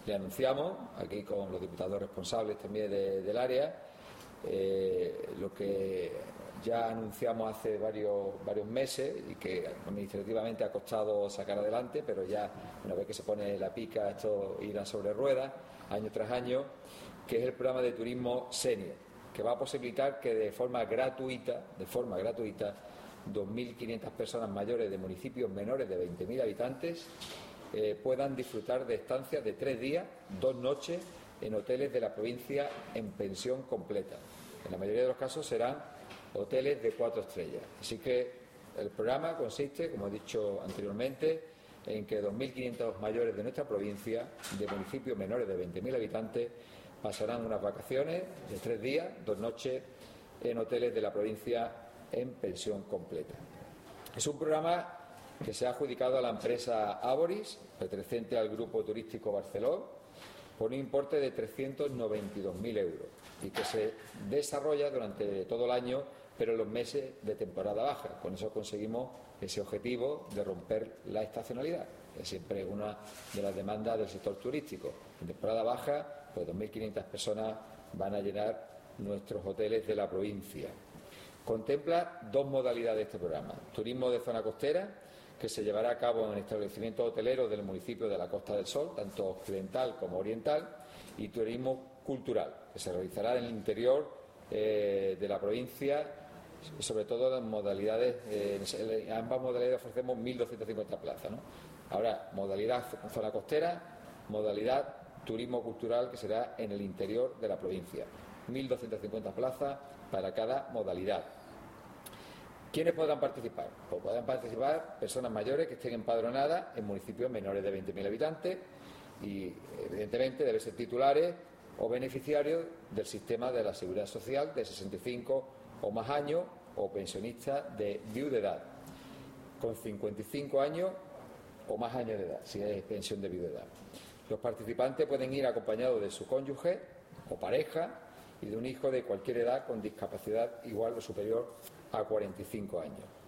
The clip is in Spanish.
Le anunciamos, aquí con los diputados responsables también del área, lo que ya anunciamos hace varios meses y que administrativamente ha costado sacar adelante, pero ya una vez que se pone la pica esto irá sobre ruedas año tras año, que es el programa de turismo senior, que va a posibilitar que de forma gratuita 2.500 personas mayores de municipios menores de 20.000 habitantes puedan disfrutar de estancias de 3 días, 2 noches en hoteles de la provincia en pensión completa. En la mayoría de los casos serán hoteles de 4 estrellas. Así que el programa consiste, como he dicho anteriormente, en que 2.500 mayores de nuestra provincia, de municipios menores de 20.000 habitantes, pasarán unas vacaciones de 3 días, 2 noches en hoteles de la provincia en pensión completa. Es un programa que se ha adjudicado a la empresa Aboris, perteneciente al Grupo Turístico Barceló, por un importe de 392.000 euros y que se desarrolla durante todo el año, pero en los meses de temporada baja. Con eso conseguimos ese objetivo de romper la estacionalidad, que siempre es una de las demandas del sector turístico. En temporada baja, pues 2.500 personas van a llenar nuestros hoteles de la provincia. Contempla 2 modalidades de este programa: turismo de zona costera, que se llevará a cabo en establecimientos hoteleros del municipio de la Costa del Sol, tanto occidental como oriental, y turismo cultural, que se realizará en el interior de la provincia, sobre todo en modalidades, en ambas modalidades ofrecemos 1.250 plazas, ¿no? Ahora, modalidad zona costera, modalidad turismo cultural, que será en el interior de la provincia. 1.250 plazas para cada modalidad. ¿Quiénes podrán participar? Pues podrán participar personas mayores que estén empadronadas en municipios menores de 20.000 habitantes y, evidentemente, deben ser titulares o beneficiarios del sistema de la Seguridad Social de 65 o más años o pensionistas de viudedad, con 55 años o más años de edad, si es pensión de viudedad. Los participantes pueden ir acompañados de su cónyuge o pareja y de un hijo de cualquier edad con discapacidad igual o superior a 45 años.